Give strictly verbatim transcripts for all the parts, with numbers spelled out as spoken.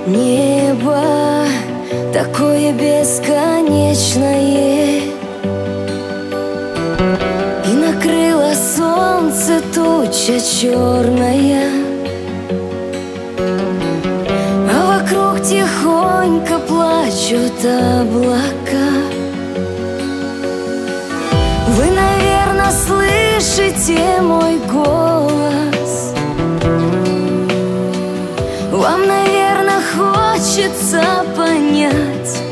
Небо такое бесконечное, и накрыло солнце туча черная, а вокруг тихонько плачут облака. Вы, наверное, слышите мой голос. Вам, наверное, хочется понять.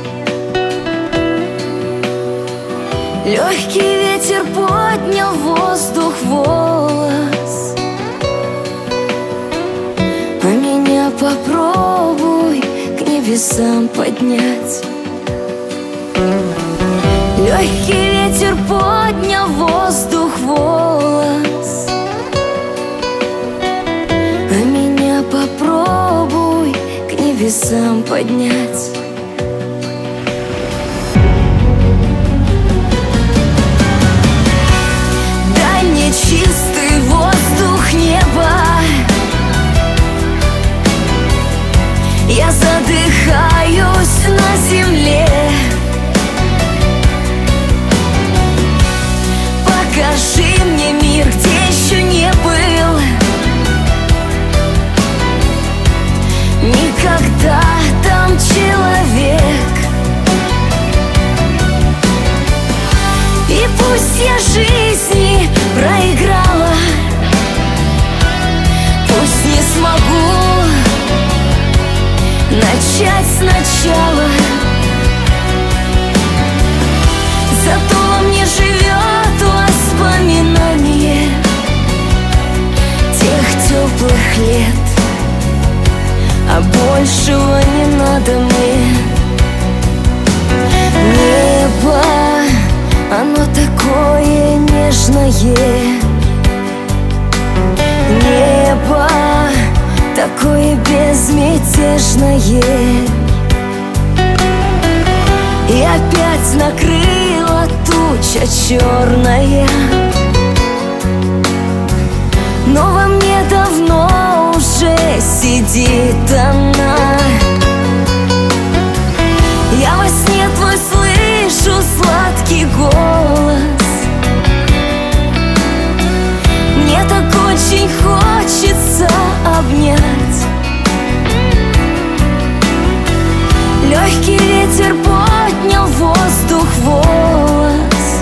Легкий ветер поднял в воздух волос, а меня попробуй к небесам поднять. Легкий ветер поднял в воздух волос, а меня попробуй к небесам поднять. Дай мне чистый воздух неба, я задыхаюсь на земле. Покажи мне мир, где еще не был никогда там человек. И пусть я жизни проиграла, пусть не смогу начать сначала, зато во мне живет воспоминание тех теплых лет, а большего не надо мне. Небо, оно такое нежное, небо такое безмятежное, и опять накрыла туча черная, но во мне давно уже сидит она. Я во сне твой слышу сладкий голос, мне так очень хочется обнять. Легкий ветер поднял в воздух волос,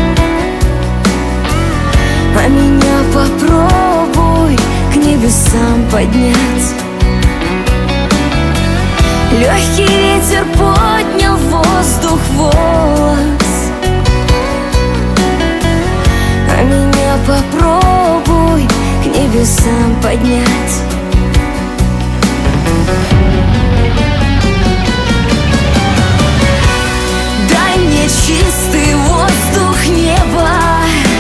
а меня попробуй к небесам поднять. Легкий ветер поднял в воздух волос, а меня попробуй к небесам поднять. Дай мне чистый воздух неба,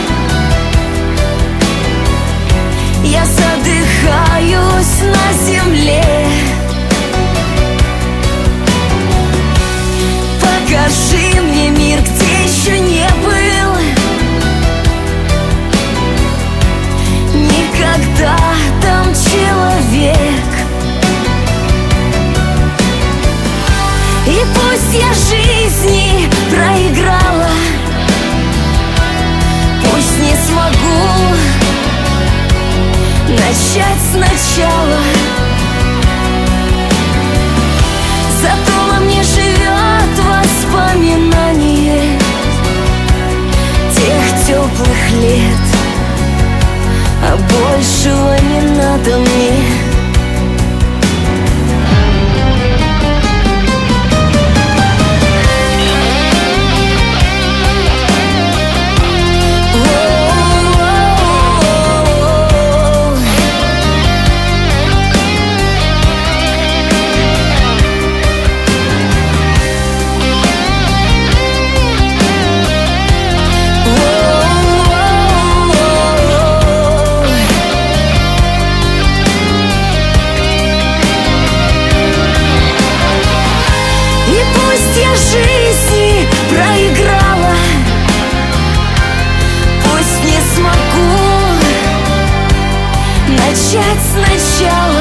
я задыхаюсь на земле. Покажи мне мир, где еще не был никогда там человек. И пусть я жизни проиграла, пусть не смогу начать сначала, зато во мне живет воспоминание тех теплых лет, а большего не надо мне. Жизни проиграла, пусть не смогу начать сначала,